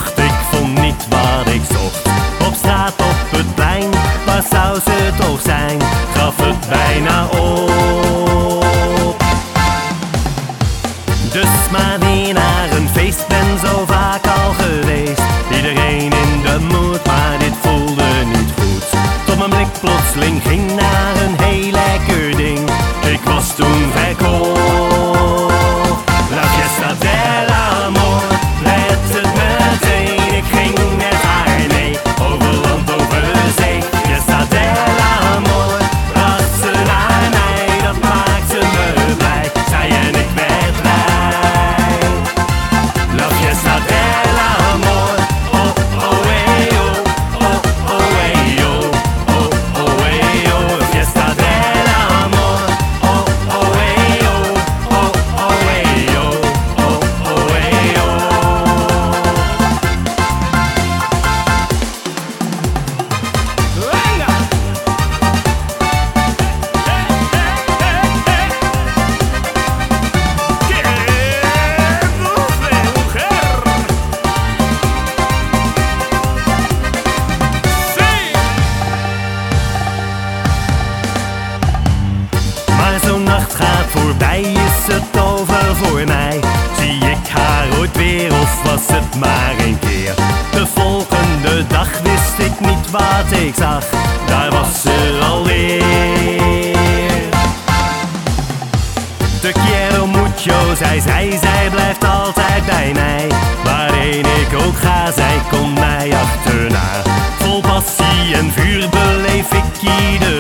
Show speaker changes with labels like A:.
A: zocht, ik vond niet wat ik zocht. Op straat, op het plein, waar zou ze toch zijn? Gaf het bijna op. Dus maar weer naar een feest, ben zo vaak al geweest. Iedereen in de moed, maar dit voelde niet goed. Tot mijn blik plotseling ging naar een heel lekker ding. Ik was toen verkocht. La fiesta del amor, werd het meteen. Ik ging met haar mee, over land, over zee. Fiesta del amor, bracht ze naar mij. Dat maakte me blij, zij en ik werd blij. La fiesta del amor, oh oh hey oh, oh oh hey oh, oh oh hey oh. Fiesta del amor, oh oh hey oh, oh oh hey oh, oh oh hey oh. Venga! ¡Qué dulce mujer! ¡Sí! Maar zo'n nacht gaat voorbij, is het over voor mij? Zie ik haar ooit weer of was het maar een keer? De volgende dag wist ik niet wat ik zag, daar was ze alweer. Te quiero mucho, zei zij blijft altijd bij mij. Waarheen ik ook ga, zij komt mij achterna. Vol passie en vuur beleef ik ieder